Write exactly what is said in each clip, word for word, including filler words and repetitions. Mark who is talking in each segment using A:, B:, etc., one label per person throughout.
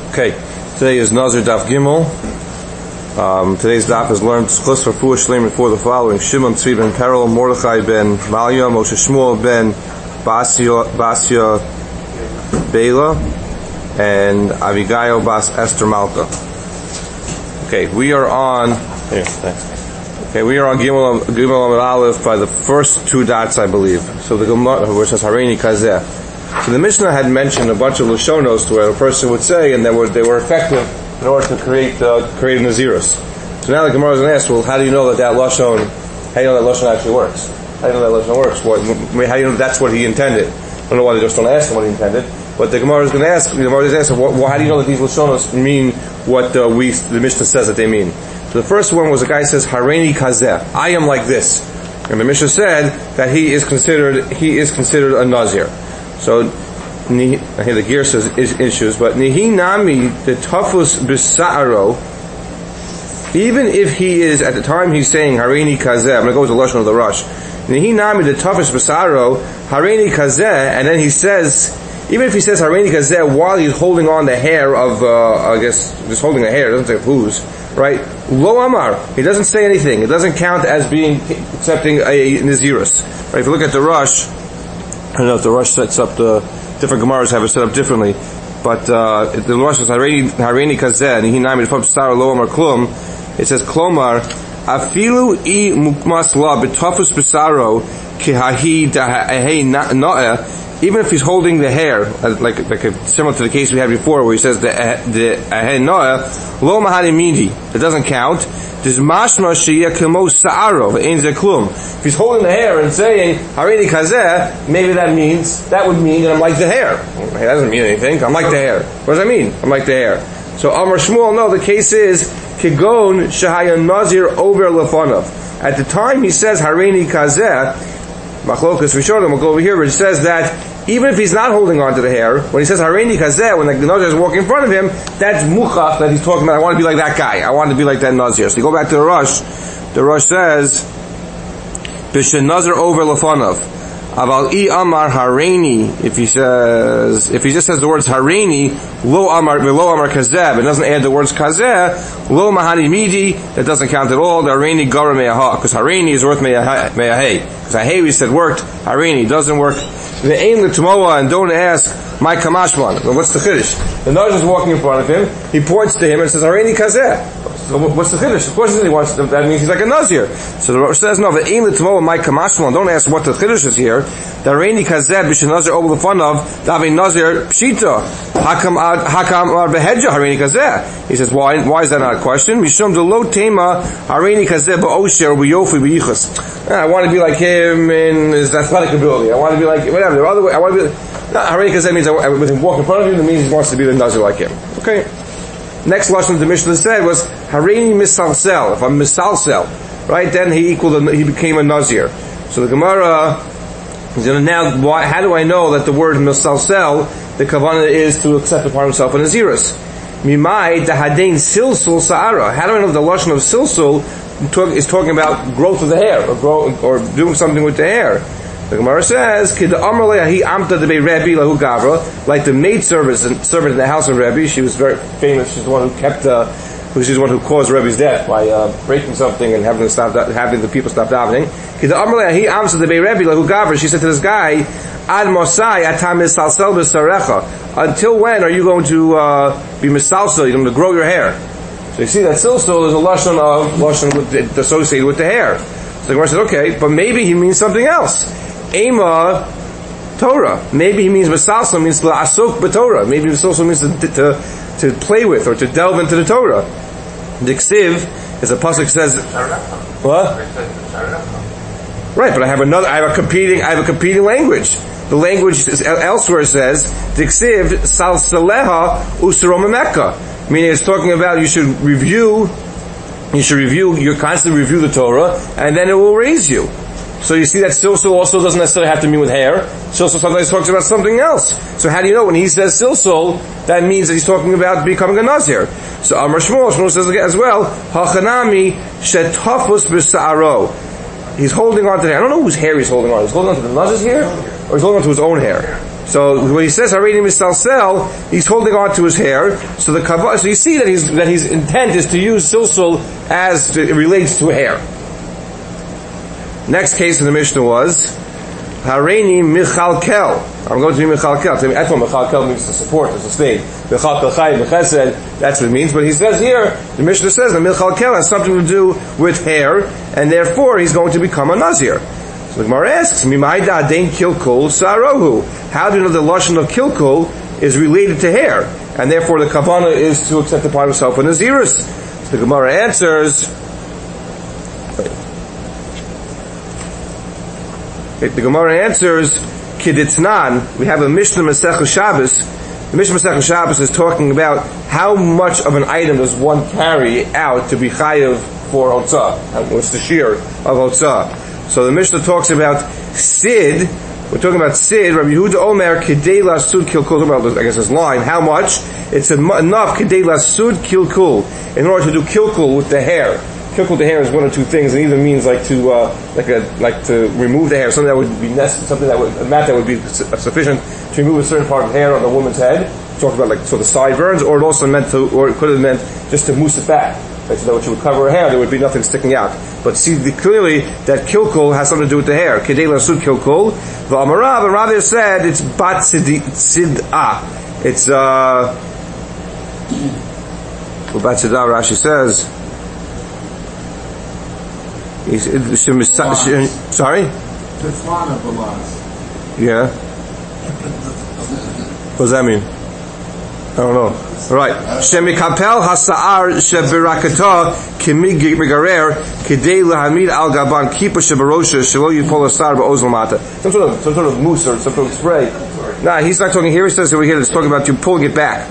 A: Okay, today is Nazir Daf Gimel. Um, today's daf is learned Schus for Fuah Shleiman for the following: Shimon Tzvi ben Perel, Mordechai ben Malya, Moshe Shmuel ben Basya, Basya Bela, and Abigail Bas Esther Malka. Okay, we are on. Here, thanks. Okay, we are on Gimel Gimel Amud Aleph by the first two dots, I believe. So the Gemara, which says Hareini Kazeh. So the Mishnah had mentioned a bunch of Lashonos to where a person would say, and they were they were effective in order to create uh, create Nazirus. So now the Gemara is going to ask, well, how do you know that that Lashon, how do you know that Lashon actually works? How do you know that Lashon works? What, how do you know that's what he intended? I don't know why they just don't ask him what he intended. But the Gemara is going to ask, the Gemara is asking, well, how do you know that these Lashonos mean what uh, we, the Mishnah says that they mean? So the first one was a guy says, Hareini Kazeh, I am like this. And the Mishnah said that he is considered, he is considered a Nazir. So, here the gear says issues, but Nihi Nami the Tafus Bisa'aro, even if he is, at the time he's saying Hareini Kazeh, I'm going to go with the Lashon of the Rush. Nihi Nami the Tafus Bisa'aro, Hareini Kazeh, and then he says, even if he says Hareini Kazeh while he's holding on the hair of, uh, I guess, just holding the hair, doesn't say whose, right? Lo Amar, he doesn't say anything. It doesn't count as being, accepting a Nazirus. Right? If you look at the Rush, I don't know if the Rush sets up the different Gemaras have it set up differently, but uh, the Rush says Hareini Kazeh and he nami the Star Lo Amar Klum. It says Klomar Afilu I Mukmas La B'Tafus B'Saro Kihahi Da'ahei Na'eh. Even if he's holding the hair, like like a, similar to the case we had before, where he says the the Ahei Na'eh Lo Mahari Midi, it doesn't count. This mashma sheyeh kemo sa'aro v'ein ze klum. If he's holding the hair and saying Hareini Kazeh, maybe that means that would mean that I'm like the hair. It doesn't mean anything. I'm like the hair. What does that mean? I'm like the hair. So Amar Shmuel, no, the case is kigon shehaya nazir over lefanov. At the time he says Hareini Kazeh, Machlokas Rishonim, we'll go over here, where he says that even if he's not holding on to the hair, when he says Hareini Kazeh, when the Nazir is walking in front of him, that's muchach that he's talking about. I want to be like that guy. I want to be like that Nazir. So you go back to the Rush. The Rush says, Bishen Nazir over lefanov. Aval I Amar Hareini. If he says, if he just says the words Hareini, Lo Amar, Lo Amar Kazeh, it doesn't add the words Kazeh, Lo Mahani Midi, that doesn't count at all. The Hareini Gara Me'aha, because Hareini is worth Me'ahei. Because Ahei we said worked, Hareini doesn't work. The aim the Tumoa, and don't ask my Kamashman. What's the Chiddush? The Nazir is walking in front of him. He points to him and says, Hareini Kazeh. So what's the Chiddush? Of course he wants to, that means he's like a Nazir. So the Rosh says, no, the aim the Tumoa, my Kamashman. Don't ask what the Chiddush is here. The Hareini Kazeh, Bishan Nazir over the fun of, Davi Nazir Pshita. Hakam Ar Behedja Hareini Kazeh. He says, why, why is that not a question? Mishum de lo tema Hareini Kazeh ba'osher b'yofi b'yichus. I want to be like him in his athletic ability. I want to be like, whatever. The other way, I want to be, no, Hareini Kazeh means I, with him walking in front of him, it means he wants to be the Nazir like him. Okay. Next lesson the Mishnah said was, Hareini misalsel. If I'm misalsel, right, then he equaled, a, he became a Nazir. So the Gemara is going to now, why, how do I know that the word misalsel, the kavanah is to accept upon himself a Nazirus? Mimai dahadein silsul sa'ara. How do I know the lashon of silsul talk, is talking about growth of the hair, or grow, or doing something with the hair? The Gemara says, like the maid servant, servant in the house of Rebbe, she was very famous. She's the one who kept, uh, she's the one who caused Rebbe's death by uh, breaking something and having to stop, having the people stop davening. She said to this guy, Ad Mosai atam misalsel b'sarecha. Until when are you going to uh, be misalsel? You're going to grow your hair. So you see that silsul is a lashon of lashon with, associated with the hair. So the Gemara says, okay, but maybe he means something else. Ema Torah. Maybe he means misalsel means la'asuk b'Torah. Maybe misalsel means to, to to play with or to delve into the Torah. The Ksiv, as a pasuk says, what? Right, but I have another. I have a competing. I have a competing language. The language elsewhere says, the Ksiv salsaleha usuromemeka. Meaning it's talking about you should review. You should review. You constantly review the Torah, and then it will raise you. So you see that silsul also doesn't necessarily have to mean with hair. Silsul sometimes talks about something else. So how do you know when he says silsul, that means that he's talking about becoming a Nazir? So Amar Shmuel, Shmuel says as well, Hachanami shetafus b'sa'aro. He's holding on to the hair. I don't know whose hair he's holding on. He's holding on to the Nazir's hair, or he's holding on to his own hair. So when he says Hareini Misalsel, he's holding on to his hair. So the kavana, so you see that his that his intent is to use silsul as it relates to hair. Next case in the Mishnah was Hareini Michalkel. I'm going to be Michalkel. That's what Michalkel means, to support, to sustain. Michalkel Chai, Mechesed, that's what it means. But he says here, the Mishnah says that Michalkel has something to do with hair, and therefore he's going to become a Nazir. So the Gemara asks, Mimayda Adein Kilkul Sarohu. How do you know the lashon of Kilkul is related to hair, and therefore the kavanah is to accept upon himself a Nazirus? So the Gemara answers, the Gemara answers, Kiditznan. We have a Mishnah Masechah Shabbos. The Mishnah Masechah Shabbos is talking about how much of an item does one carry out to be chayav for Hotzah. What's the shear of Hotzah? So the Mishnah talks about Sid. We're talking about Sid. Rabbi Yehuda Omer Kedei Lasud Kilkul. I guess this line. How much? It's enough Kedei Lasud Kilkul in order to do Kilkul with the hair. Kilkul with the hair is one of two things. It either means like to uh, like a like to remove the hair, something that would be necessary, something that would a mat that would be sufficient to remove a certain part of hair on the woman's head. Talked about like so the sideburns, or it also meant to, or it could have meant just to mousse it back. Right, so that when she would cover her hair, there would be nothing sticking out. But see the, clearly that kilkul has something to do with the hair. Kedei lasud kilkul. V'amarav, and Rav said it's bat tzid'ah. It's uh. Well, bat tzid'ah, Rashi says. He's, it, sorry. Yeah. What does that mean? I don't know. Right. Shemikapel hasa'ar shebirakata kimigarer kedei lahamid al gaban kipa shebarosha shelo yipol asar ba'oz lamata. Some sort of some sort of mousse or some sort of spray. Nah, he's not talking here. He says over here. It's talking about you pulling it back.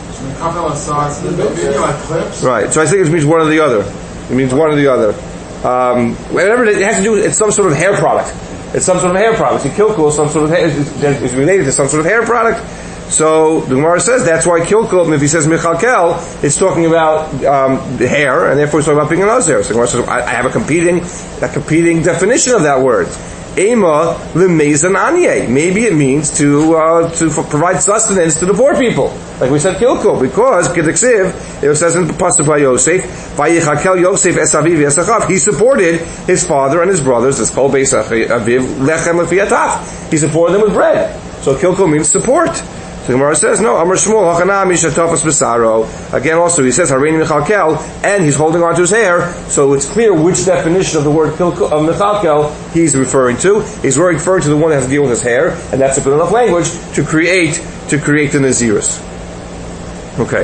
A: Right. So I think it means one or the other. It means one or the other. Um, whatever it has to do, it's some sort of hair product. It's some sort of hair product. See, kilkul, some sort of hair, is related to some sort of hair product. So the Gemara says that's why kilkul, if he says michalkel, it's talking about um, the hair, and therefore it's talking about being an nazir. So the Gemara says I, I have a competing, a competing definition of that word. Ema lemezan anye. Maybe it means to uh, to provide sustenance to the poor people, like we said kilkul, because kediksiv it says in the pasuk by Yosef, vayichakel Yosef es aviv esachav. He supported his father and his brothers. It's called beis aviv lechem lefiataf. He supported them with bread. So kilkul means support. The Gemara says, no, Amar Shmuel, Hachanami Shatafas Besaro. Again, also, he says, Hareini Michalkel, and he's holding on to his hair, so it's clear which definition of the word of Michalkel he's referring to. He's referring to the one that has to deal with his hair, and that's a good enough language to create, to create the Nazirus. Okay.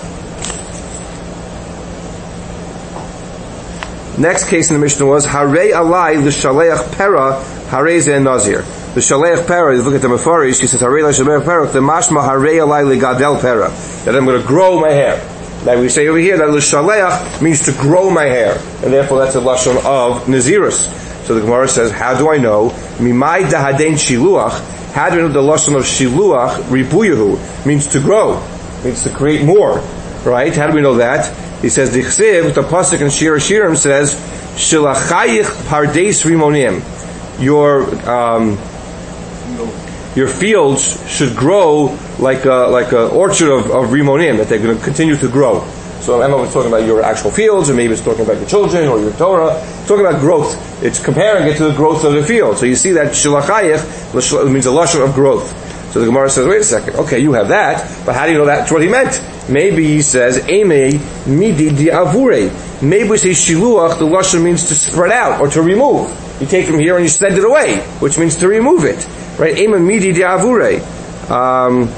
A: Next case in the Mishnah was, Harei Alai L'Shaleach Pera, Harei Ze Nazir. The Shaleach Pera, you look at the Mefarish, he says, Harei L'Shaleach Pera, the Mashma Harei Alai L'Gadel Pera. That I'm going to grow my hair. Like we say over here, that L'Shaleach means to grow my hair. And therefore that's a Lashon of Nazirus. So the Gemara says, how do I know? Mimai Dahadein Shiluach. How do I know the Lashon of Shiluach, Ribuyahu, means to grow, means to create more. Right? How do we know that? He says, Dichsiv, the Pasuk in Shir Shirim says, Shilachayich Pardes Rimonim. Your, um, your fields should grow like a, like an orchard of, of Rimonim, that they're going to continue to grow. So I don't know if it's talking about your actual fields, or maybe it's talking about your children, or your Torah. It's talking about growth. It's comparing it to the growth of the field. So you see that Shilachayich means a lashon of growth. So the Gemara says, wait a second, okay, you have that, but how do you know that's what he meant? Maybe he says, Eimei midi di'avure. Maybe we say Shiluach, the lashon means to spread out, or to remove. You take from here and you send it away, which means to remove it. Right? Eimei midi di'avure. Um,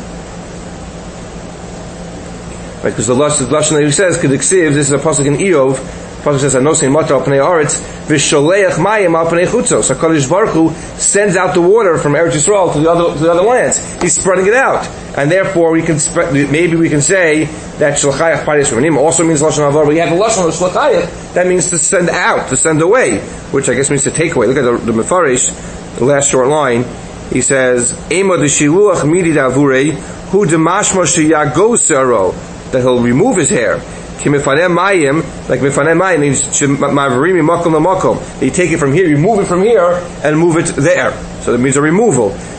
A: right, because the lashon that he says, Kediksiv, this is a pasuk in Eov, the pasuk says, Anosein mata al pnei aretz, v'sholeach mayim al pnei chutzos. So HaKadosh Baruch Hu sends out the water from Eretz Yisrael to the other, to the other lands. He's spreading it out. And therefore we can, spe- maybe we can say that Shlachayach Paris Remanim also means Lashon Avar, but you have the Lashon of Shlachayach, that means to send out, to send away, which I guess means to take away. Look at the, the Mefarish, the last short line. He says, Ema de Shiluach midi davurei, hu de mashma sheyagosero, that he'll remove his hair. Ki mifanem mayim, like mifanem mayim means mavarimi makom lamakom. You take it from here, you move it from here, and move it there. So that means a removal.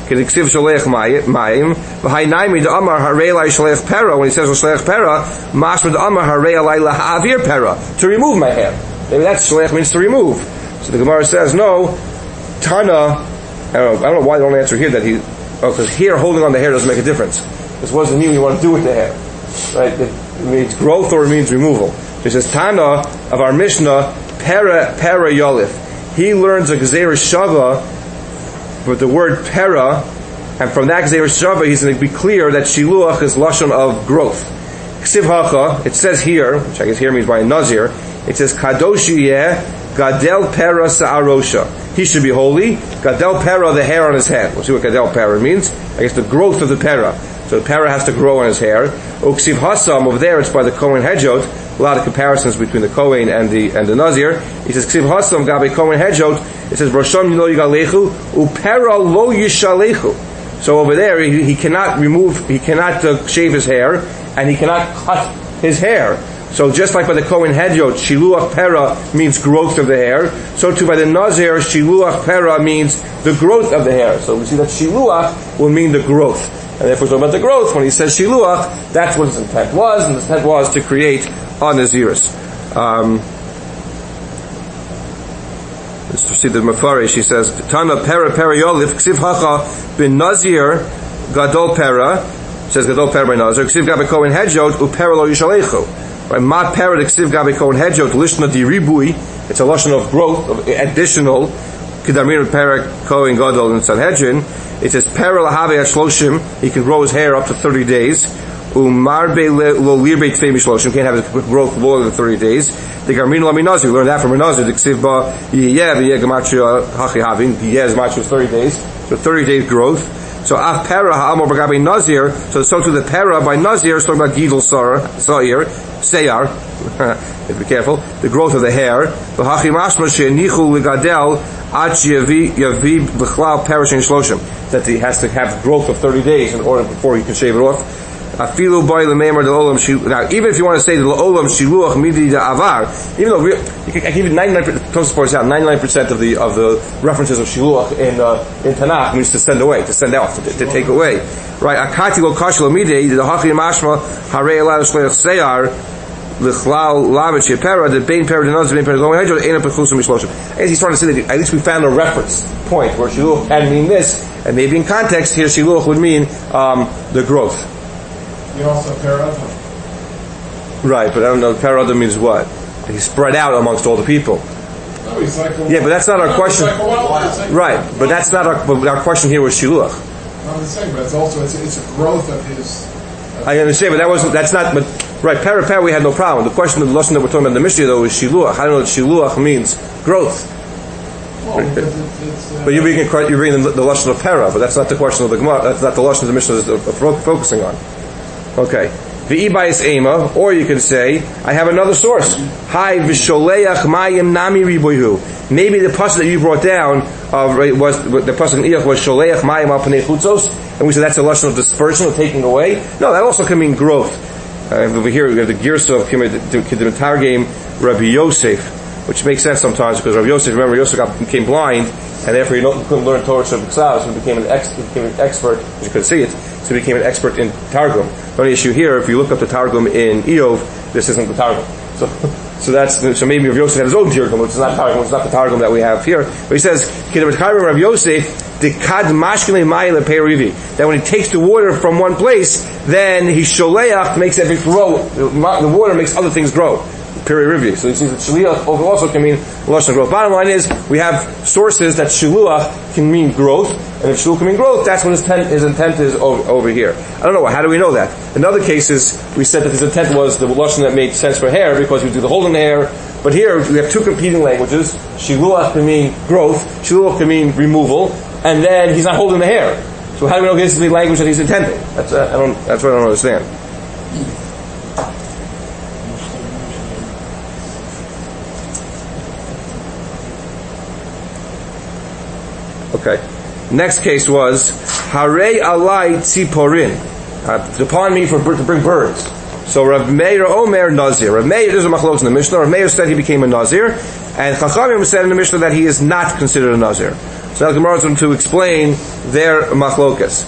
A: K'diksiv Sholech Mayim, V'hai Naimi D'Amar Harei Lai Sholech Pera, when he says Sholech Pera, Mashma D'Amar Harei Lai Laha'avir Pera, to remove my hair. Maybe that's Sholech means to remove. So the Gemara says, no, Tana, I don't know, I don't know why they don't answer here that he, oh, because here holding on the hair doesn't make a difference. This what does it mean you want to do with the hair? Right? It means growth or it means removal. It says, Tana of our Mishnah, Pera, Pera Yolif. He learns a Gezeira Shava, but the word Pera, and from that Gezeira Shava, he's going to be clear that Shiluach is Lashon of growth. Ksiv Hacha, it says here, which I guess here means by a Nazir, it says, Kadosh Yeh, Gadel Pera Sa'arosha. He should be holy. Gadel Pera, the hair on his head. We'll see what Gadel Pera means. I guess the growth of the Pera. So the Pera has to grow on his hair. Uksiv Hasam, over there, it's by the Kohen Hedjot. A lot of comparisons between the Kohen and the and the Nazir. He says, Ksiv Hasam Gabe Kohen Hedjot. It says, Rosham Lo Yigalechu, Upera Lo Yishalechu. So over there, he, he cannot remove, he cannot uh, shave his hair, and he cannot cut his hair. So just like by the Kohen Hedjot, Shiluach Pera means growth of the hair, so too by the Nazir, Shiluach Pera means the growth of the hair. So we see that Shiluach will mean the growth. And therefore, talking about the growth, when he says Shiluach, that's what his intent was, and his intent was to create a Naziris. Um, let's see the Mefarish. He says, Tana Pera Pera Yolif, Ksiv Hacha bin Nazir, Gadol Pera, says Gadol Pera by Nazir, Ksiv Gabe Kohen Hedjot, Upera Lo Yishalechu. Right, Ma Pera Ksiv Gabe Kohen Hedjot, Lishna Di Ribui, it's a lashon of growth, of additional, Kedamir Pera Kohen Gadol in Sanhedrin. It says, Pera Lahave at Shloshim, he can grow his hair up to thirty days. Umarbe Lo Lirbe Tfei Mishloshim, can't have his growth more than thirty days. The Garmin Lami Nazir, we learned that from Nazir, the Ksiv Ba Yeh, the Yeh Gematria Hachi Havin, the Yeh is matched with thirty days, so thirty days growth. So Af Pera Ha'amor B'Gabe Nazir, so so to the Pera by Nazir, it's talking about Gidel Sar, Sa'ir, Seyar, be careful, the growth of the hair. V'Hachi Mashma She'enichu L'Gadel Ad Yavi Yavi B'Chlal Perish in Shloshim, that he has to have growth of thirty days in order before he can shave it off. Afilu by the Meimer the Olam Shiluach. Now, even if you want to say the Olam Shiluach Midi the Avar, even though you can give it ninety-nine percent, out ninety-nine percent of the of the references of Shiluach in uh, in Tanakh means to send away, to send out, to, to take away. Right? Akati lo kashlo midei the Hachi Mashma Harei Elad Shleich Seyar L'Chlal Lamed Shepera the Bein Pera the Nazir Bein Pera Kohen Hedjot Eina Pechusum Mishloshim. As he's trying to say that at least we found a reference point where Shiluach can mean this, and maybe in context here Shiluach would mean um, the growth.
B: You also Perada.
A: Right, but I don't know, Perada means what? He's spread out amongst all the people.
B: No, he's like a,
A: yeah, but that's not our
B: no,
A: question.
B: Like like
A: right, but that's not our, but our question here was Shiluach.
B: I'm saying, but it's also, it's, it's a growth of his... Of
A: I understand, but that wasn't, that's not, but, right, Pera Pera we had no problem. The question of the lesson that we're talking about in the Mishnah though is Shiluach. I don't know what Shiluach means growth.
B: Well, because it, it's... Uh,
A: but you're bringing, you're bringing the, the lesson of Pera, but that's not the question of the Gemara, that's not the lesson of the Mishnah is focusing on. Okay. The Ibayis Ema, or you can say, I have another source. Hi v'sholeach mayim nami riboihu. Maybe the pasuk that you brought down of was the pasuk in Iyach was sholeach mayim al panei chutzos, and we said that's a lesson of dispersion, of taking away. No, that also can mean growth. Uh, over here we have the Girsa of Kedim Targim Rabbi Yosef, which makes sense sometimes because Rabbi Yosef, remember, Yosef got, became blind, and therefore he couldn't learn Torah Shabbat, so he became an, ex, he became an expert, as you could see it, so he became an expert in Targum. The only issue here, if you look up the Targum in Eov, this isn't the Targum. So, so that's, so maybe Rabbi Yosef had his own Targum, which is not Targum, it's not the Targum that we have here. But he says, Rabbi Yosef, the kad mashkele ma'ile peirivi, that when he takes the water from one place, then he sholeach makes everything grow. The water makes other things grow. Peri-rivi. So you see that shliach also can mean lashon growth. Bottom line is, we have sources that shiluach can mean growth, and if shiluach can mean growth, that's what his intent, his intent is over, over here. I don't know, how do we know that? In other cases, we said that his intent was the lashon that made sense for hair, because we do the holding the hair, but here we have two competing languages. Shiluach can mean growth, shiluach can mean removal, and then he's not holding the hair. So how do we know this is the language that he's intending? That's, uh, I don't, that's what I don't understand. Okay. Next case was Harei alai tziporin. Uh, upon me for to bring birds. So Rav Meir Omer Nazir. Rav Meir, there's a machlokes in the Mishnah. Rav Meir said he became a Nazir, and Chachamim said in the Mishnah that he is not considered a Nazir. So now the Gemara is going to explain their machlokas.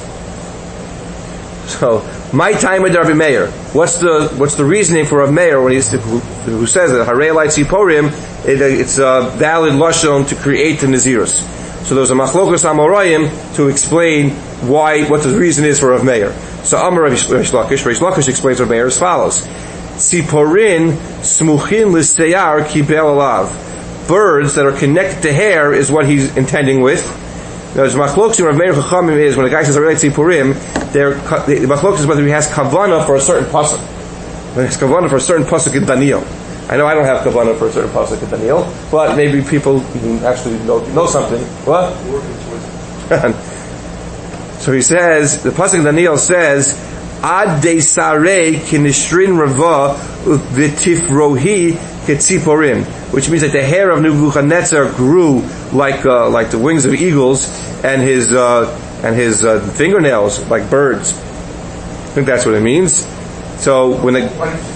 A: So, my time with Rabbi Meir. What's the what's the reasoning for Rabbi Meir when he's who, who says that Harei Lai Tziporim, it, it's a valid lashon to create the Nazirus. So there's a machlokas Amoraim to explain why what the reason is for Rabbi Meir. So Amar Rabbi Lakish, Rabbi Lakish explains Rabbi Meir as follows: Tziporin smuchin l'steyar kibel alav. Birds that are connected to hair is what he's intending with. Now, the machlokas in Rav Meir Chachamim is when a guy says Harei Tziporim, the machlokas is whether he has kavanah for a certain pasuk. When he has kavanah for a certain pasuk in Daniel. I know I don't have kavanah for a certain pasuk in Daniel, but maybe people actually know, know something. What? So he says, the pasuk in Daniel says, Ad de sarei kinishrin rava v'tifrohi ketziporim, which means that the hair of Nebuchadnezzar grew like uh, like the wings of eagles, and his uh, and his uh, fingernails like birds. I think that's what it means. So when the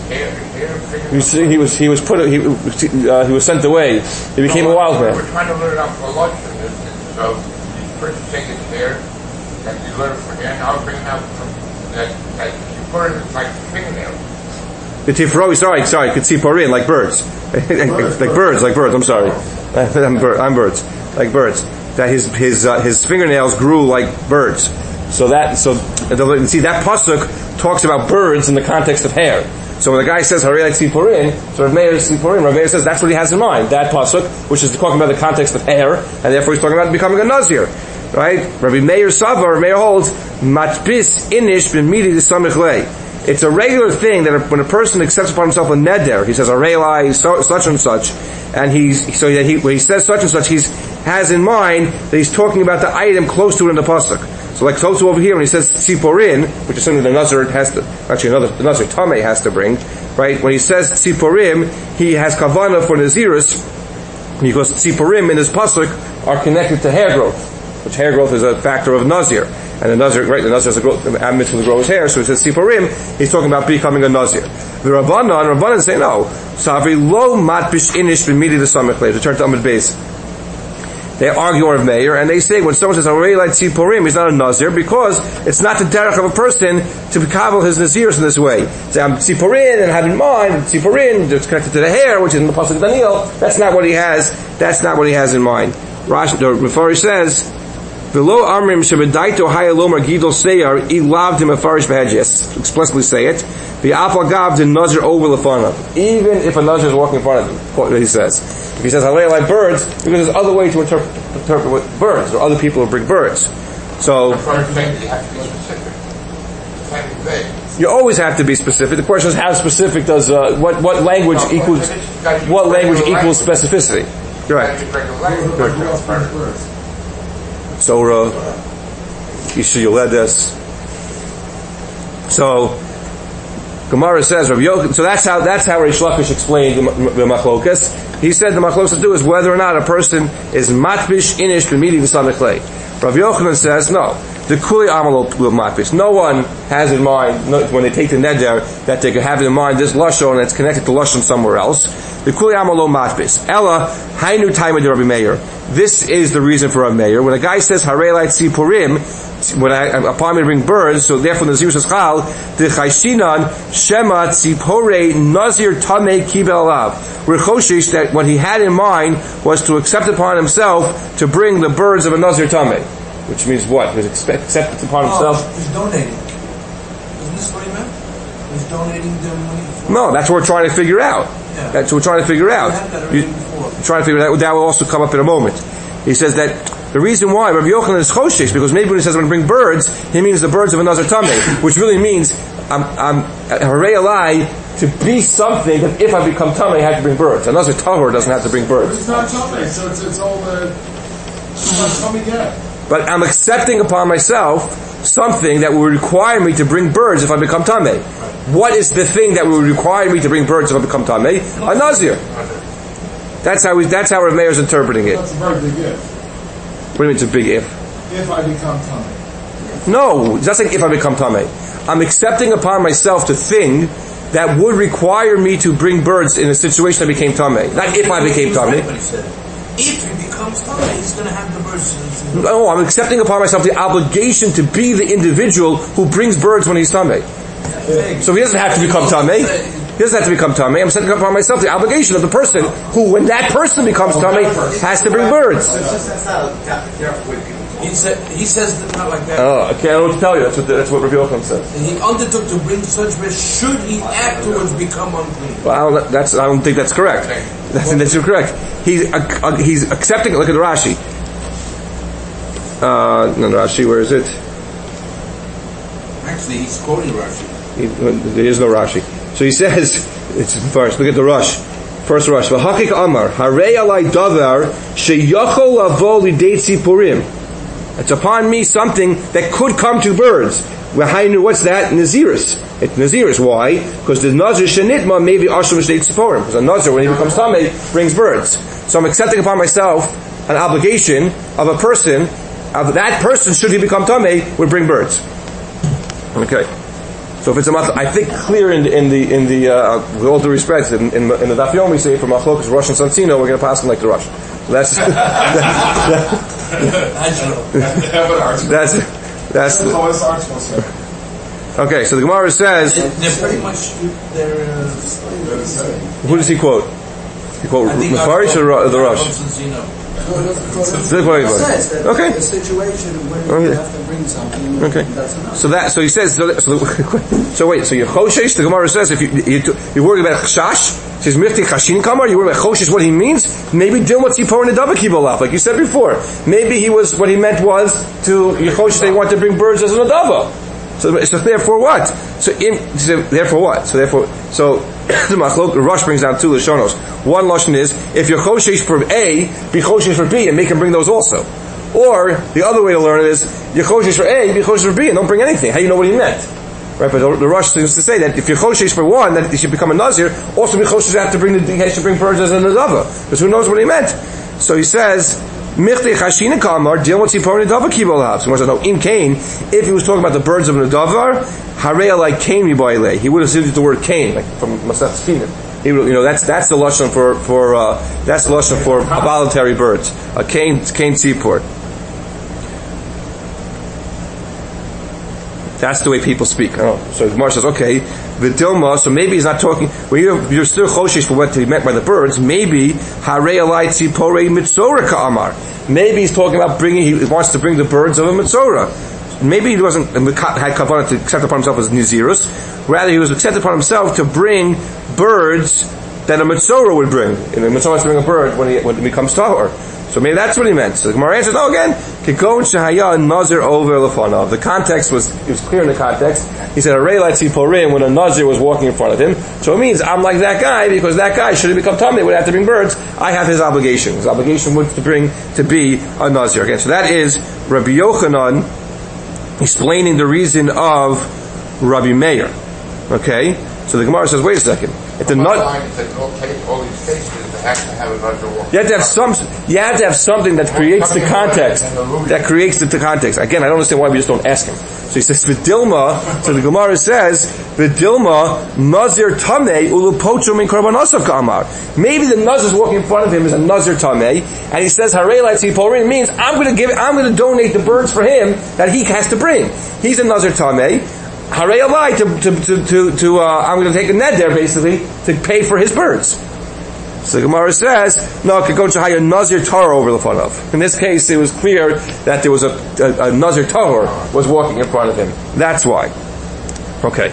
A: you see, he was he was put he uh, he was sent away. He became
C: so,
A: a wild man.
C: We're trying to learn out for lunch, so the first thing is hair, and you learn from hair. Now bring out from that that you put it like fingernails.
A: The tifro, sorry, sorry, could see porin like birds, like birds, like birds. I'm sorry, I'm, bir- I'm birds, like birds. That his his uh, his fingernails grew like birds. So that so see that pasuk talks about birds in the context of hair. So when the guy says Harei Lai Tziporim, so Rav Meir Tziporim, Rav Meir says that's what he has in mind. That pasuk, which is talking about the context of hair, and therefore he's talking about becoming a nazir, right? Rabbi Meir Sava, Rav Meir holds matbis inish b'midi d'samich lei. It's a regular thing that when a person accepts upon himself a neder, he says Harei Lai so, such and such, and he's so that he when he says such and such, he's has in mind that he's talking about the item close to it in the pasuk. So like close to over here when he says tziporin, which is something the nazir has to actually another the nazir tamei has to bring, right? When he says tziporim, he has kavanah for nazirus because tziporim in his pasuk are connected to hair growth, which hair growth is a factor of nazir. And the nazir, right, the nazir has a growth, the mitzvah to grow his hair, so he says tziporim, he's talking about becoming a nazir. The Rabbanan, Rabbanan say no. Savri lo matbish inish b'midi d'samich lei. Return to Amud Beis. They argue with Meir, and they say when someone says Harei Lai Tziporim, he's not a nazir because it's not the derech of a person to kabel his nazirs in this way. Say I'm tziporin and have in mind tziporin, it's connected to the hair, which is in the pasuk of Daniel. That's not what he has. That's not what he has in mind. Rashi, the Mefarish says. Below Amrim Shebedaito Hayalomar Gidol Seyar Ilavd him Mefarish Behedjes. Explicitly say it. The Apagav the Nazir over Lefanav. Even if a Nazir is walking in front of him, he says. If he says Harei Lai birds, because there's other way to interpret, interpret what birds, or other people who bring birds. So you always have to be specific. The question is how specific does uh, what what language equals what language equals specificity? Right. Sora, Isha Yoledes. So, Gemara says, Rav Yochanan, so that's how, that's how Reish Lakish explained the, the machlokas. He said the machlokas to do is whether or not a person is matbish, inish, b'midi, v'samich lei. Rav Yochanan says, no. The kuli amal matbish. No one has in mind, no, when they take the neder, that they could have in mind this lashon and it's connected to lashon somewhere else. The kuli amal matbish. Ella, hainu taima de Rabbi Meir. This is the reason for Rabbi Meir. When a guy says Harei Lai Tziporim, when I, upon me to bring birds, so therefore the Nazir says Chal, the Chayshinan, Shema Tzipore Nazir Tamei Kibel Alav. We're choshish that what he had in mind was to accept upon himself to bring the birds of a Nazir Tamei. Which means what? He was expect, accepted upon himself.
D: Oh, he's donating. Isn't this what he meant? He's donating them money for?
A: No, that's what we're trying to figure out.
D: Yeah.
A: That's what we're trying to figure out. You, trying to figure that that will also come up in a moment. He says that the reason why Rabbi Yochanan is choshish because maybe when he says I'm going to bring birds, he means the birds of a Nazir Tamei, which really means I'm I'm Harei Lai to be something that if I become Tamei, I have to bring birds. A Nazir Tahor doesn't have to bring birds.
B: It's not Tamei, so it's it's all the it's not Tamei yet.
A: But I'm accepting upon myself something that will require me to bring birds if I become Tamei. What is the thing that will require me to bring birds if I become Tamei? A Nazir. That's how we, that's how Rav Meir is interpreting it.
B: That's a very big if.
A: What do you mean it's a big if?
B: If I become Tamei.
A: No, it's not saying if I become Tamei. I'm accepting upon myself the thing that would require me to bring birds in a situation I became Tamei. Not if I became Tamei.
D: If you become becomes Tamei, he's going to have the birds.
A: No, I'm accepting upon myself the obligation to be the individual who brings birds when he's Tamei. So he doesn't have to become Tamei. He doesn't have to become Tamei. I'm setting upon myself the obligation of the person who, when that person becomes Tamei, has to bring birds.
D: He, said, he says that not like that.
A: Oh, okay, I don't know what to tell you. That's what, that's what Rabbi Yochanan said.
D: He undertook to bring such birds, should he afterwards become unclean?
A: Well, I don't, that's, I don't think that's correct. That's, that's correct. He's, uh, uh, he's accepting, look at the Rashi. Uh, no, Rashi, where is it?
D: Actually, he's quoting Rashi.
A: He, there is no Rashi. So he says, it's first, look at the Rush. First Rush. V'hakik Amar, Harei alai davar, sheyachol lavo lidei tzipurim. It's upon me something that could come to birds. W'hainu, what's that? Naziris. It's Naziris. Why? Because the Nazir shenitma maybe ashram shnei tzipurim. Because a Nazir, when he becomes Tamei, brings birds. So I'm accepting upon myself an obligation of a person, of that person, should he become Tamei, would bring birds. Okay. So if it's a matzah, I think clear in the, in the, in the, uh, with all due respect, in, in, in the Daf Yomi we say, for Machlokas, Rosh and Sansino, we're going to pass them like the Rosh. That's, that, that's, that's, the, okay, so the Gemara says,
D: they're pretty much, they're, uh,
A: who does he quote? He quote Mefarish or the Rosh? Okay.
E: A situation when you
A: okay.
E: have to bring something.
A: Okay.
E: That's enough.
A: So that, so he says, so, so, so wait, so you're Choshesh, the Gemara says, if you, you, you're worried about Chashash, says Mirti Chashin Kamar, you're worried about Choshesh, what he means, maybe Dilma Tzipor in the Dava Kibolaf, like you said before. Maybe he was, what he meant was, to Yechoshesh, they want to bring birds as an Adava. So, so therefore what? So in, so therefore what? So therefore, so, the Machlok, the Rosh brings down two Lashonos. One Lashon is, if you're Choshesh for A, be Choshesh for B, and make him bring those also. Or, the other way to learn it is, you're Choshesh for A, be Choshesh for B, and don't bring anything. How do you know what he meant? Right, but the, the Rosh seems to say that if you're Choshesh for one, that he should become a Nazir, also be Choshesh have to bring the, he should bring birds as a Nadava. Because who knows what he meant? So he says, Michte Chashina Kamar, deal with Tzipor Nadava Kibol Hav. So he says, no, in Cain, if he was talking about the birds of Nadavar, Harei like Cain Mibaile. He would have used the word Cain, like from Masach Tzfinin. He would, you know, that's, that's the Lashon for, for, uh, that's the Lashon for voluntary birds. A Cain, Cain Tzipor. That's the way people speak. Oh, so the Gemara says, okay, Vidilma, so maybe he's not talking, well, you're, you're still Choshesh for what he meant by the birds, maybe, Harei alai tzipore mitzora ka'amar. Maybe he's talking about bringing, he wants to bring the birds of a mitzora. Maybe he wasn't, had kavanah to accept upon himself as Nizirus, rather he was accepted upon himself to bring birds that a mitzora would bring. And a mitzora has to bring a bird when he, when he becomes tahor. So maybe that's what he meant. So the Gemara answers, no, again, Kikon Shahaya Nazir over Lefanav. The context was, it was clear in the context. He said, Harei like Tziporim when a Nazir was walking in front of him. So it means, I'm like that guy, because that guy, should he become Tamei, would have to bring birds. I have his obligation. His obligation was to bring, to be a Nazir. Again, so that is Rabbi Yochanan explaining the reason of Rabbi Meir. Okay? So the Gemara says, wait a second. If the nut,
C: have to have another walk.
A: You have to have some, you have to have something that creates the context, that creates the, the context. Again, I don't understand why we just don't ask him. So he says, V'dilma, so the Gemara says, V'dilma, Nazir Tamei, Ulupocho min Korban Ka'amar. Maybe the Nazir walking in front of him is a Nazir Tamei, and he says, Harei like Tziporim, means I'm going to give, I'm going to donate the birds for him that he has to bring. He's a Nazir Tamei. Harei alai, to, to, to, to, to uh, I'm going to take a net there basically, to pay for his birds. So the Gemara says, no, it could go to hire Nazir Torah over the front of. In this case, it was clear that there was a, a, a Nazir Torah was walking in front of him. That's why. Okay.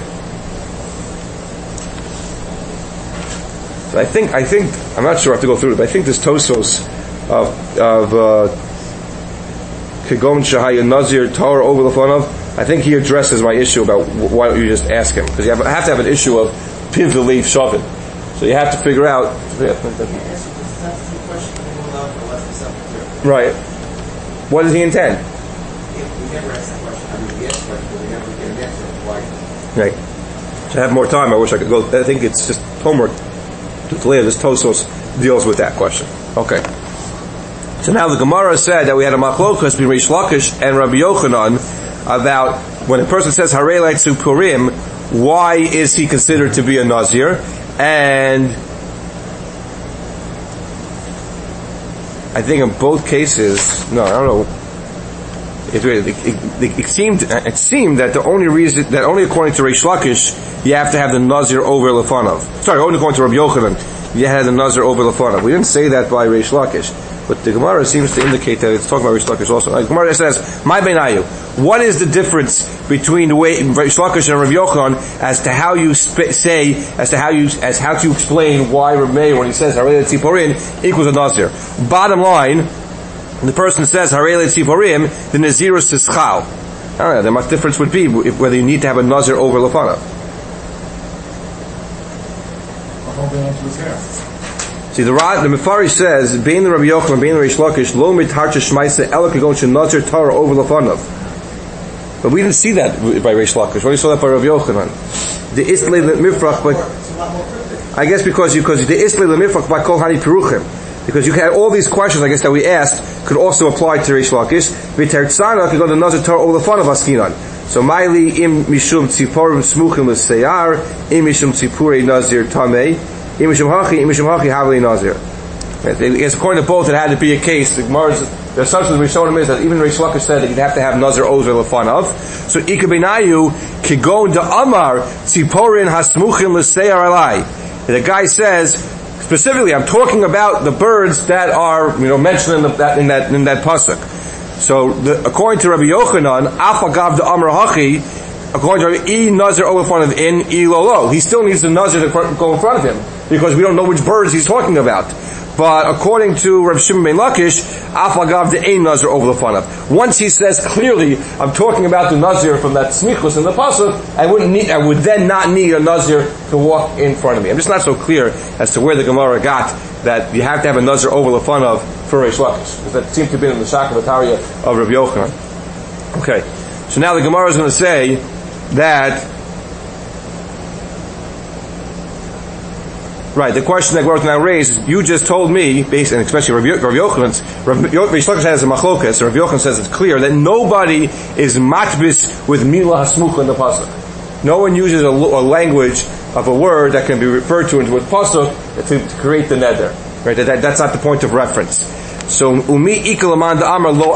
A: So I think, I think, I'm not sure I have to go through it, but I think this Tosos of, of, uh, Kegon Shahaya Nazir Torah over the front of, I think he addresses my issue about why don't you just ask him? Because you have, have to have an issue of Piv V'Leif Shavin. So you have to figure out. Right. What does he intend? Right. To have more time, I wish I could go. I think it's just homework to later. This Tosos deals with that question. Okay. So now the Gemara said that we had a machlokas between Reish Lakish and Rabbi Yochanan about when a person says Harei like Purim, why is he considered to be a Nazir? And I think in both cases, no, I don't know. It, it, it, it seemed it seemed that the only reason that only according to Reish Lakish you have to have the Nazir over Lefanov. Sorry, only according to Rabbi Yochanan you had the Nazir over Lefanov. We didn't say that by Reish Lakish, but the Gemara seems to indicate that it's talking about Reish Lakish also. The Gemara says, "My beinayu, what is the difference between the way Reish Lakish and Rabbi Yochanan as to how you sp- say as to how you as how to explain why Rabbi Meir when he says Harei Tziporin equals a Nazir?" Bottom line. The person says Harei Tziporim, the Nazirus is Chal. I don't know, the much difference would be if, whether you need to have a Nazir over Lefanav. See, the the Mefari says, Bein the Rabbi Yochanan, Bein the Reish Lakish, Lo mitharcha shmaisa ela kagon she Nazir Torah over Lefanav. But we didn't see that by Reish Lakish. We only saw that by Rabbi Yochanan. The Islay Mifrach, but I guess because you because the Islay Mifrach by Kol Hani Peruchim. Because you had all these questions, I guess, that we asked could also apply to Reish Lakish. V'tertzana could go to Nazir Torah over the fun of Askinan. So, Maili im mishum tziporim smuchim l'seyar, im mishum tzipurei Nazir tamei, im mishum hachi, im mishum hachi havli Nazir. I guess according to both, it had to be a case. The Gemara's, the assumption of the Rishonim is that even Reish Lakish said that you'd have to have Nazir over the fun of. So, ikabenayu kigon da amar tziporin hasmuchim l'seyar alai. The guy says, specifically, I'm talking about the birds that are, you know, mentioned in, the, that, in that in that pasuk. So, the, according to Rabbi Yochanan, afagav de amar hachi, according to Rabbi E Nazir over front of in E lolo, he still needs the Nazir to go in front of him because we don't know which birds he's talking about. But according to Rabbi Shimon ben Lakish, afagav de ein Nazir over the front of. Once he says clearly, I'm talking about the Nazir from that smichus in the pasuk, I wouldn't need, I would then not need a Nazir to walk in front of me. I'm just not so clear as to where the Gemara got that you have to have a Nazir over the front of for Reish Lakish, because that seemed to be in the Shakavatariya of Rabbi Yochanan. Okay, so now the Gemara is going to say that. Right, the question that we're now raised, you just told me, based, and especially Rabbi Yochanan's, Rabbi Yochanan has a machlokas, so Rabbi Yochanan says it's clear that nobody is matbis with milah hasmucha in the pasuk. No one uses a, a language of a word that can be referred to into a pasuk to, to create the neder. Right, that, that, that's not the point of reference. So, umi ikal aman da amar lo,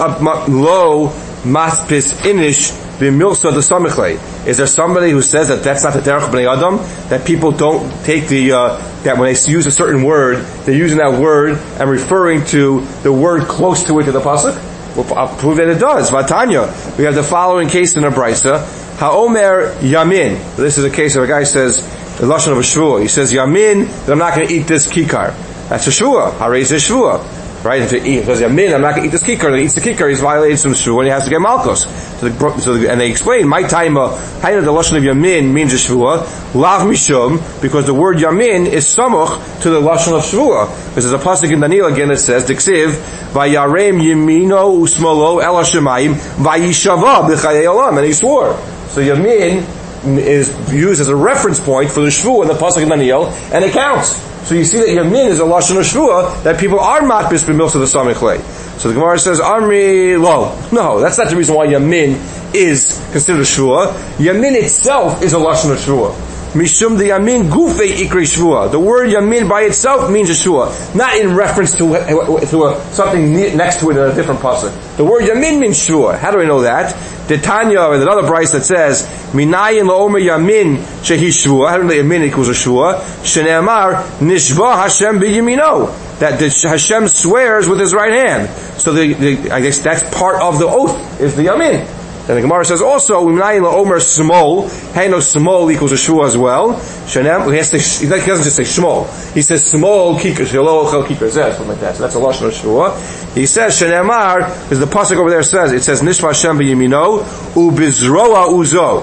A: lo matbis inish b'milsa the samichle. Is there somebody who says that that's not the derech b'nei adam? That people don't take the, uh, that when they use a certain word, they're using that word and referring to the word close to it in the pasuk? Well, I'll prove that it does. Vatanya. We have the following case in a brisa. Ha'omer yamin. This is a case of a guy who says, the lashon of a shvua. He says, yamin, that I'm not going to eat this kikar. That's a shvua. Harei is a shvua. Right? If he eat, because yamin, I'm not going to eat this kikar. If he eats the kikar, he's violated some shvua and he has to get malchus. So, the, so the, and they explain, my time, haina the lashon of yamin means a shvua, lav mishum, because the word yamin is samuch to the lashon of shvua. Because there's a pasuk in Daniel again that says, Diksiv, vayarem yamino usmolo el hashemayim, vayishava b'chayei olam, and he swore. So yamin is used as a reference point for the shvua in the pasuk in Daniel, and it counts. So you see that yamin is a lashon of shvua that people are matbis b'milsa the samichle. So the Gemara says, Amri lo. No, that's not the reason why yamin is considered a shvua. Yamin itself is a lashon of shvua. Mishum the yamin gufei ikri shvua. The word yamin by itself means a shvua, not in reference to, to a, something next to it in a different pasuk. The word yamin means shvua. How do we know that? The Tanya, or another brayso that says, Minayin la'omer yamin shehi shvua. How do we know yamin equals a shvua? Shene'amar nishba Hashem b'yamino. That the Hashem swears with his right hand. So the, the, I guess that's part of the oath, is the yamin. And the Gemara says also, Minayin la'omer smol. Hey, no, smol equals a shvua as well. Shenem, he, has to, he doesn't just say shmol. He says smol kikar, shelo ochel kikar, something like that. So that's a lashon of shvua. He says, Shenemar, because the pasuk over there says, it says, Nishva Hashem b'yamino, ubizroa uzo.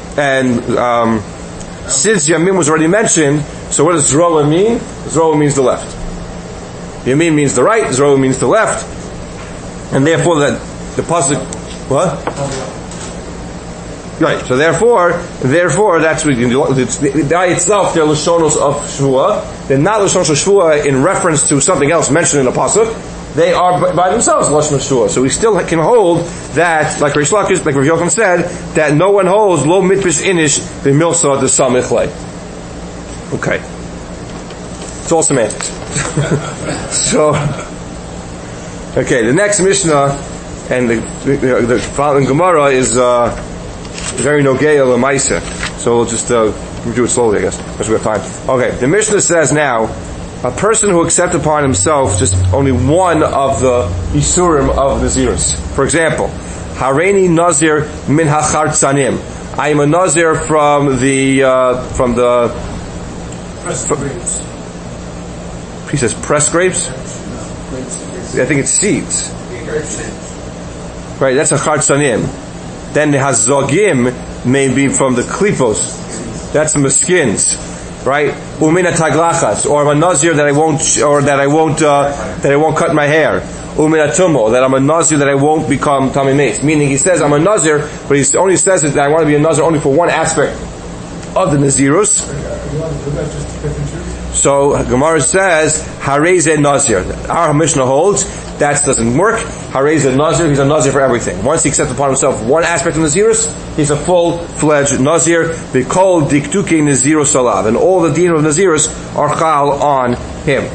A: And, um, since yamin was already mentioned, so what does zroa mean? Zroa means the left. Yamin means the right, zroa means the left. And therefore that, the pasuk, what? Right, so therefore, therefore, that's what you can do. It's, the die itself, they're lashonos of shvua. They're not lashonos of shvua in reference to something else mentioned in the pasuk. They are by themselves lashon of shvua. So we still can hold that, like Reish Lakish, like Rav Yochanan said, that no one holds lo mitbis inish b'milsa de samichle. Okay, it's all semantics. so. Okay, the next Mishnah and the, the, the following Gemara is uh, very Nogea L'Maisa. So we'll just uh, do it slowly, I guess, because we have time. Okay, the Mishnah says now, a person who accepts upon himself just only one of the Isurim of Nazirus. For example, Hareini Nazir min hachartzanim. I am a Nazir from the, uh, from the,
D: Press
A: from,
D: grapes.
A: he says press grapes? I think it's seeds. Right, that's a chartzanim. Then the hazogim may be from the klipos. That's from the skins. Right? Umina taglachas, or I'm a nazir that I won't, or that I won't, uh, that I won't cut my hair. Umina tumo, that I'm a nazir that I won't become tamei meis. Meaning he says I'm a nazir, but he only says that I want to be a nazir only for one aspect of the nazirus. So Gemara says hareze nazir. Our Mishnah holds that doesn't work. Hareze nazir, he's a nazir for everything. Once he accepts upon himself one aspect of nazirus, he's a full-fledged nazir. They call diktuke nazirus alav, and all the din of nazirus are chal on him.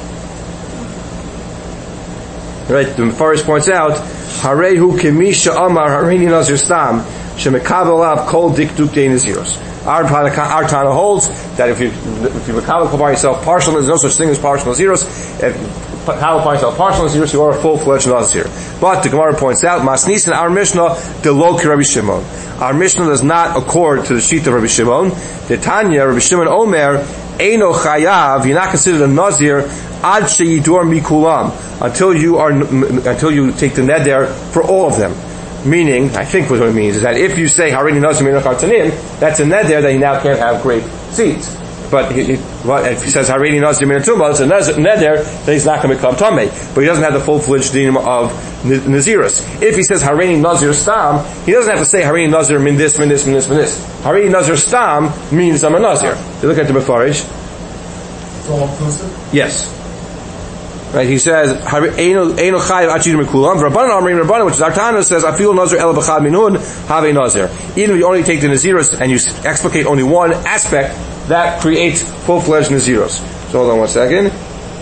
A: Right? The Mepharsh points out harehu kemisha amar hareini nazir stam shemekabel alav kol diktuke nazirus. Our, our Tana holds that if you if you mekabel by yourself partial, there's no such thing as partial nazirus. If How by yourself partial nazirus, you are a full-fledged nazir. But the Gemara points out, Masnis in our Mishnah, the loki Rabbi Shimon. Our Mishnah does not accord to the sheet of Rabbi Shimon. The Tanya, Rabbi Shimon Omer, Eino chayav, you're not considered a nazir ad sheyidur mikulam, until you are until you take the neder for all of them. Meaning, I think what it means is that if you say harini nazir min hachartzanim, that's a neder that you now can't have grape seeds. But he, he, well, if he says hareini nazir min tumah, it's a neder that he's not going to become tamei. But he doesn't have the full-fledged din of nazirus. If he says hareini nazir stam, he doesn't have to say hareini nazir min this, min this, min this, min this. Hareini nazir stam means I'm a nazir. You look at the Mepharsh.
B: It's all inclusive?
A: Yes. Right, he says, Eino chayiv achid mekulam, Rabbanan amrim Rabbanan, which is our Tana says, Afil nazir el b'chad minun, have a nazir. Even if you only take the nazirus and you explicate only one aspect, that creates full-fledged nazirus. So hold on one second.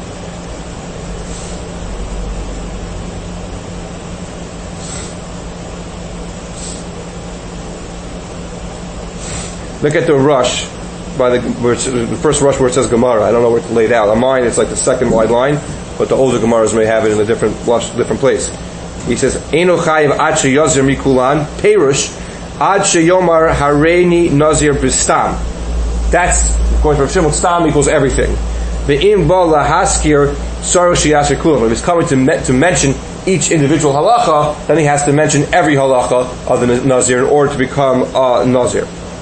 A: Look at the rush, by the, where it's, the first rush where it says Gemara. I don't know where it's laid out. On mine, it's like the second wide line, but the older Gemaras may have it in a different rush, different place. He says, Eino chayiv ad sheyazir mikulan, perush, ad sheyomar hareini nazir b'stam. That's, according to Rav Shimon, stam equals everything. The im ba lahaskir saru sheyasir kulam. If he's coming to, me, to mention each individual halacha, then he has to mention every halacha of the nazir in order to become a nazir.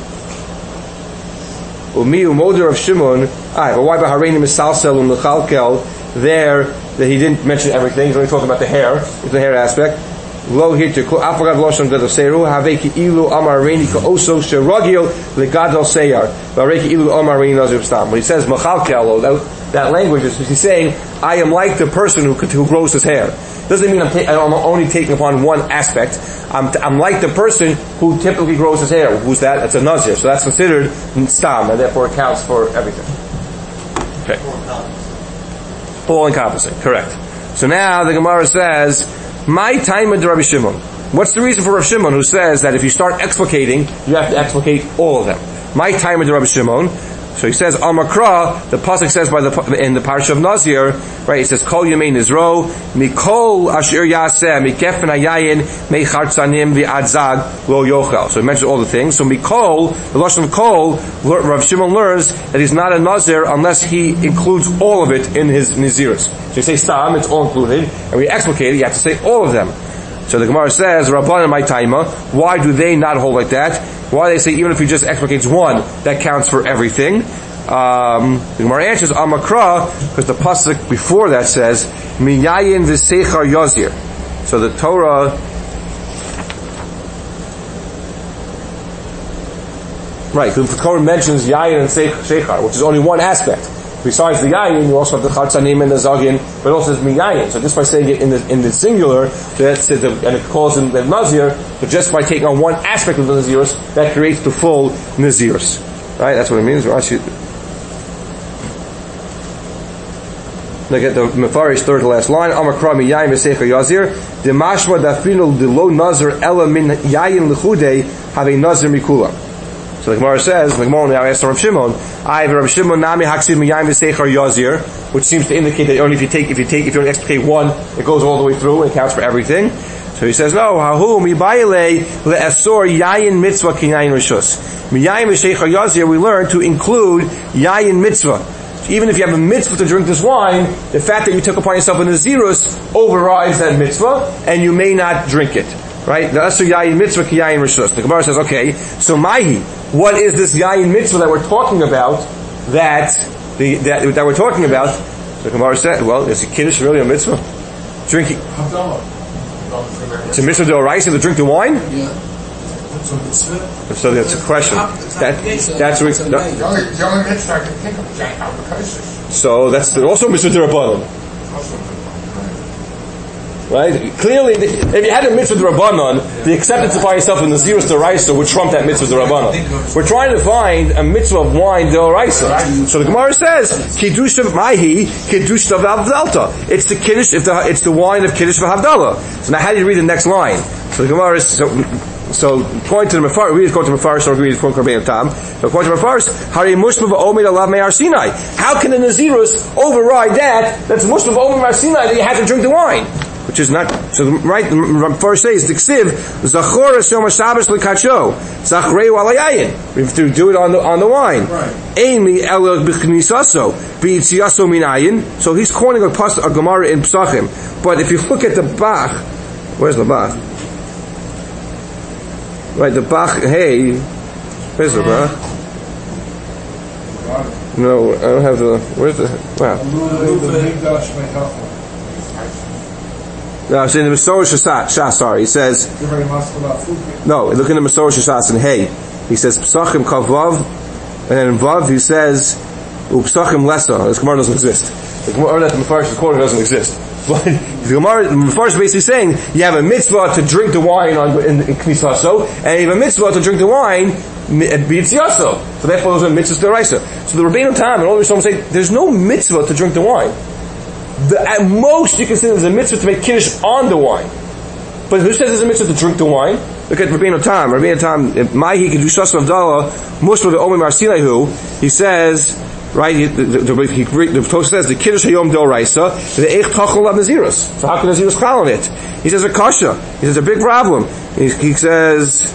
A: Umi umoder of Shimon. Ah, but why by hareini misalsel u'mechalkel? There, that he didn't mention everything. He's only talking about the hair, the hair aspect. Lo hitu afagav loshon gadoseru haveki ilu amar reini ka oso sheragil legadol seyar vareki ilu amar reini nazir stam. When he says machalkel, that, that language is he's saying, I am like the person who who grows his hair. Doesn't mean I'm, ta- I'm only taking upon one aspect. I'm, t- I'm like the person who typically grows his hair. Who's that? That's a nazir. So that's considered stam, and therefore accounts for everything. Okay. All encompassing, correct. So now the Gemara says, my time with Rabbi Shimon. What's the reason for Rabbi Shimon who says that if you start explicating, you have to explicate all of them? My time with Rabbi Shimon. So he says, Amakra, the pasuk says by the in the parsha of Nazir, right? It says, Kol Yemei Nizro, Mikol Asher Yaseh, Mikefen Hayayin, Mechartzanim V'Adzag Lo Yochel. So he mentions all the things. So Mikol, the lashon of Kol, Rav Shimon learns that he's not a Nazir unless he includes all of it in his Nazirus. So you say Stam, it's all included, and we explicate it, you have to say all of them. So the Gemara says, Rabbanan my taima, why do they not hold like that? Why do they say even if he just explicates one, that counts for everything? Um, the Gemara answers, Amakra, because the pasuk before that says, Minyayin v'seichar yozir. So the Torah, right, the Torah mentions Yayin and Seichar, which is only one aspect. Besides the yayin, you also have the chartzanim and the zagin, but it also says miyayin. So just by saying it in the in the singular, that's it, and it calls him the nazir, but just by taking on one aspect of the nazirus, that creates the full nazirus. Right? That's what it means. Rashi. Look at the Mefarish, third to last line. Amar Kra mi yayin v'seicha yazir. The mashma dafinu the lo nazir ela min yayin l'chudei have a nazir mikula. So the Gemara says, the Gemara now asks Rav Shimon, I have Rav Shimon nami haksid mi yayin v'seicha yazir, which seems to indicate that only if you take, if you take, if you only explicate one, it goes all the way through and counts for everything. So he says, no, hahu mi bayile le'asor yayin mitzvah ki yayin rishus. Mi yayin v'seicha yazir, we learn to include yayin mitzvah. Even if you have a mitzvah to drink this wine, the fact that you took upon yourself a nazirus overrides that mitzvah, and you may not drink it. Right? The asur yayin mitzvah ki yayin rishus. The Gemara says, okay, so mahi, what is this yayin mitzvah that we're talking about? That the that, that we're talking about? The Gemara said, well, is a kiddush really a mitzvah? Drinking. It's a mitzvah d'oraisa to drink the wine.
D: Yeah.
A: So that's a question. That, that's what,
C: The only, the only mitzvah I can think of is al-kaisis.
A: so that's also mitzvah d'rabbanan. Right? Clearly, if you had a mitzvah d'rabbanan, the acceptance upon yourself in the zirus d'oraisa would trump that mitzvah d'rabbanan. We're trying to find a mitzvah of wine d'oraisa. So the Gemara says, kiddush of mahi, kiddush of havdalta. It's the kiddush, if the, it's the wine of kiddush of havdalah. So now how do you read the next line? So the Gemara is, so, So, according to the Mefarish, we go to Mefarish, or we read from Karbein Tam. So, according to Mefarish, Hari Mushma v'Omer alav me'ar Sinai. How can the Nazirus override that? That's Mushma v'Omer me'ar Sinai that you have to drink the wine, which is not. So, right? The Mefarish says, "Diksiv zachor es yom haShabbos lekadsho zachrei alayayin." We have to do it on the on the wine. Ein mi elo b'chnisaso b'yitziaso minayin. So he's quoting a, pas, a Gemara in Pesachim. But if you look at the Bach, where's the Bach? Right, the Bach, hey, where's the Bach? No, I don't have the, where's the, wow. No, it's in the Masorah Shas, sorry, he says, no, look in the Masorah Shas in Hey, he says, Pesachim Kavav, and then in Vav he says, Pesachim Lesa, this Gemara doesn't exist. The Gemara that the Mefarish is quoting doesn't exist. But the Gemara, the Mefarish is basically saying you have a mitzvah to drink the wine on, in, in Knisaso, and you have a mitzvah to drink the wine at B'yitziaso. So therefore those are mitzvahs d'oraisa. So the Rabbeinu Tam and all the Rishonim say there's no mitzvah to drink the wine. The, at most you can say there's a mitzvah to make kiddush on the wine. But who says there's a mitzvah to drink the wine? Look at Rabbeinu Tam. Rabbeinu Tam, Mahi Kedushas Avdallah, Mushma ve'Omer Mar Sinaihu, he says, right, the, the, the, the, the Tosha says, the Kiddush Hayom D'Oraisa, the Eich Tachol Av Nazirus. So how can Nazirus chal on it? He says a kasha. He says a big problem. He, he says,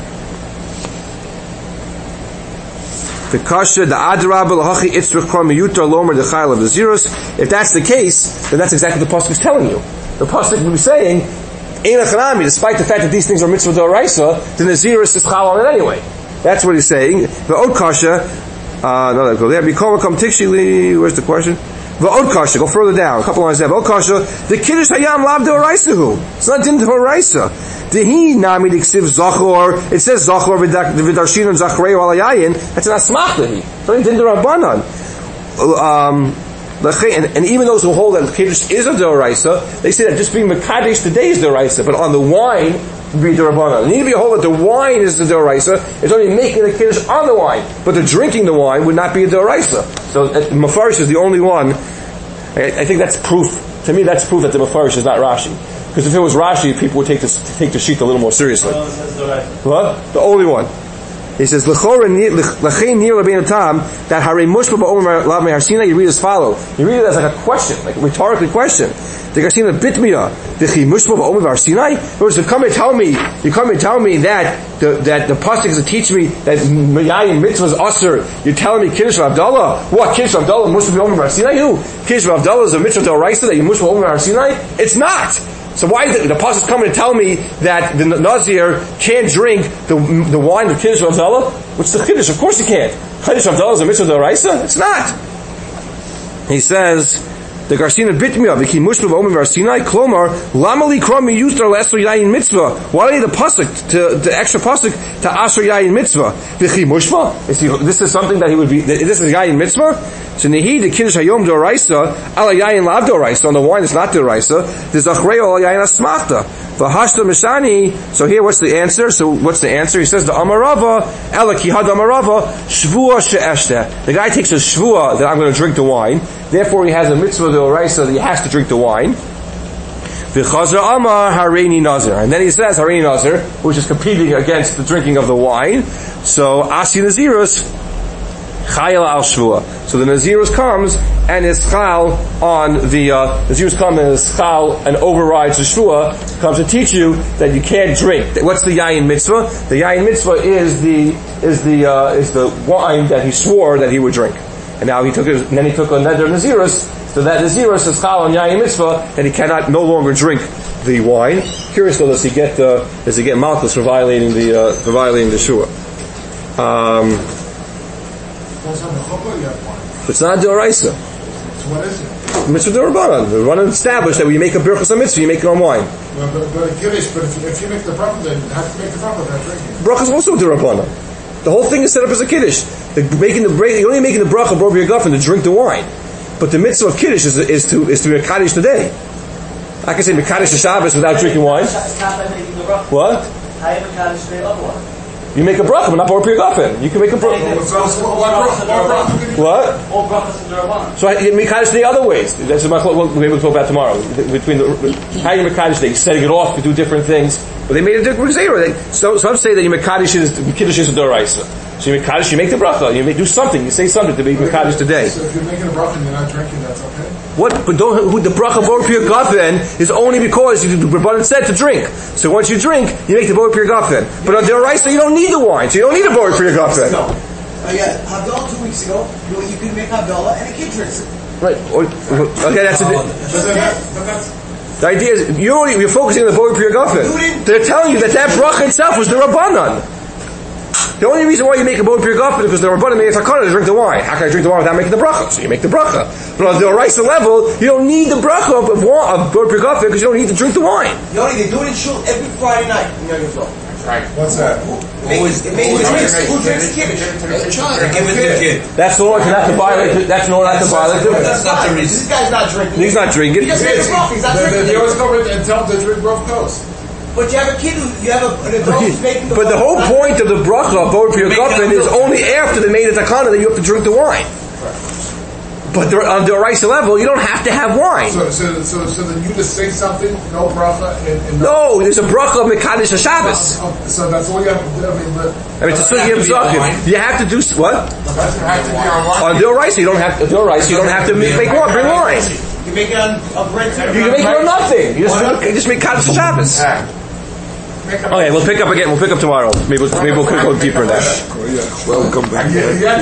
A: the kasha, the Adrab, L'hachi Itzrich Kram Yutar Lomer the Chayil of Nazirus. If that's the case, then that's exactly what the Pasuk is telling you. The Pasuk will be saying, Ein Achanami, despite the fact that these things are mitzvah D'Oraisa, the Nazirus is chal on it anyway. That's what he's saying. The Od kasha, Uh, no, go there. Bikoma come tikshili. Where's the question? V'od kasha. Go further down. A couple lines there. V'od kasha. The kiddush hayam lav d'oraisahu. It's not din d'oraisa. Dehi nami diksiv zachor. It says zachor v'darshin and zachrei alayayin. That's an asmachtahi. It's not din d'rabanan. Um, and, and even those who hold that kiddush is a d'oraisa, they say that just being mekadesh today is d'oraisa, but on the wine be d'Rabbanan. You need to be hold that the wine is the d'oraisa. It's only making the kiddush on the wine, but the drinking the wine would not be a d'oraisa. So uh, Mefarish is the only one. I, I think that's proof. To me, that's proof that the Mefarish is not Rashi. Because if it was Rashi, people would take this take the sheet a little more seriously. What? The only one. He says, "L'chein nir Rabbeinu Tam that Harei Mushma ba'Omer lav me'ar Sinai." You read as follow. You read it as like a question, like a rhetorical question. The Garsina bitmiya dechi Mushma ba'Omer me'ar Sinai. Or you come and tell me, you come and tell me that the, that the pasuk is to teach me that Meyayim mitzvah is usher. You're telling me Kiddush Avdallah? What Kiddush Avdallah? Mushma ba'Omer me'ar Sinai? Who? Kiddush Avdallah is a mitzvah d'oraisa that you Mushma ba'Omer me'ar Sinai? It's not. So why the, the pasuk coming to tell me that the Nazir can't drink the the wine of Kiddush Avdallah? What's the Kiddush? Of course he can't. Kiddush Avdallah is a mitzvah d'oraisa? It's not. He says, the Garsina bitmiya v'ki mushma ba'Omer me'ar Sinai klomar lama likra miyutar le'asher yayin mitzvah. Why do you need the pasuk to the extra pasuk to asher yayin mitzvah? V'ki mushma. This is something that he would be. This is yayin mitzvah. So Nehi the Kiddush Hayom Doraisa, Ala Yayin Lav Doraisa, on the wine it's not Doraisa, there's Achreo Ala Yayin Asmachta. V'hashta Mishani, so here what's the answer? So what's the answer? He says the Amarava, Ela Kihad Amarava, Shvua She'eshte. The guy takes a Shvua that I'm going to drink the wine, therefore he has a mitzvah Doraisa that he has to drink the wine. V'chazar Amar Hareini Nazir. And then he says Hareini Nazir, which is competing against the drinking of the wine. So Asi Nazirus, Chayel al Shvua. So the Nazirus comes and is chal on the, uh, Nazirus comes and is chal and overrides the Shvua, comes to teach you that you can't drink. What's the Yayin Mitzvah? The Yayin Mitzvah is the, is the, uh, is the wine that he swore that he would drink. And now he took it, and then he took a Neder Nazirus, so that Nazirus is chal on Yayin Mitzvah, and he cannot no longer drink the wine. Curious though, does he get, uh, does he get malchus for violating the, uh, for violating the Shua? Um, it's not Doraisa.
B: So what is it?
A: Mitzvah Dorabanan. The Rabbanan established that when you make a birchas a mitzvah, you make it on wine.
B: Well, but, but a Kiddush, but if, if you make the bracha, then you have to make the bracha without drinking.
A: Bracha is also Dorabanan. The whole thing is set up as a Kiddush. The, making the break, you're only making the bracha above your guffin to drink the wine. But the mitzvah of Kiddush is, is to is to be Mekadosh today. I can say Mekadosh the Shabbos without drinking wine. What? You make a bracha, but not over your guffin. You can make a bracha. What? So I, you Mekadosh the other ways. That's my. We'll, maybe we'll talk about tomorrow. Between the how you Mekadosh, they setting it off to do different things. But they made a different zero. So some say that you Mekadosh is Kiddush is a Doraisa. So you Mekadosh, you make the bracha. You make do something. You say something to be Mekadosh today.
B: So if you're making a bracha and you're not drinking, that's okay.
A: What? But don't. Who, the bracha over your guffin is only because you, the Rabbanan said to drink. So once you drink, you make the board for your guffin. But on the Doraisa, you don't need the wine, so you don't need a board for your guffin.
E: No. Uh, yeah, Havdalah two weeks ago, you, you could make Havdalah and a kid drinks it.
A: Right. Or, okay, that's a.
B: But that, but that's,
A: The idea is you're only, you're focusing on the board for your guffin. They're telling you that that bracha itself was the Rabbanan. The only reason why you make a board for your guffin is because the Rabbanan made a takana to drink the wine. How can I drink the wine without making the bracha? So you make the bracha. But on the Oraisa level, you don't need the bracha of, of, of board for your guffin because you don't need to drink the wine.
E: Yoni, they do it in shul every Friday night. You know yourself.
C: Right.
B: what's that?
E: Always, it makes drinks. Who drinks Kiddush?
F: Give it to the kid.
A: That's in order not to violate. That's in order not to violate.
E: That's not the reason. This guy's not drinking.
A: He's not drinking.
E: He just made a bracha. He's not
B: They,
E: drinking.
B: they always go with and tell them to drink both coast.
E: But you have a kid who, you have a, an adult who's making the
A: But the whole point of the bracha of board for your guffin is only after they made a takana that you have to drink the wine. But the, on the Oraisa level, you don't have to have wine.
B: So, so, so, so then you just say something, no bracha, and, and
A: No, there's a bracha of Mekadosh HaShabbos.
B: Oh, so that's all you have to do. I mean, but,
A: I mean, to still give Zakim, you have to do s- what?
C: Doesn't have to be on one.
A: On the Oraisa, you don't have to. The Oraisa, you don't have to make, make wine. Bring wine.
E: You make it on a bread too.
A: You can make it on nothing. You just you just make Mekadosh HaShabbos.
C: Yeah. Make a-
A: Okay, we'll pick up again. We'll pick up tomorrow. Maybe we'll, maybe we'll go deeper in that.
F: Welcome back.
B: yeah, yeah.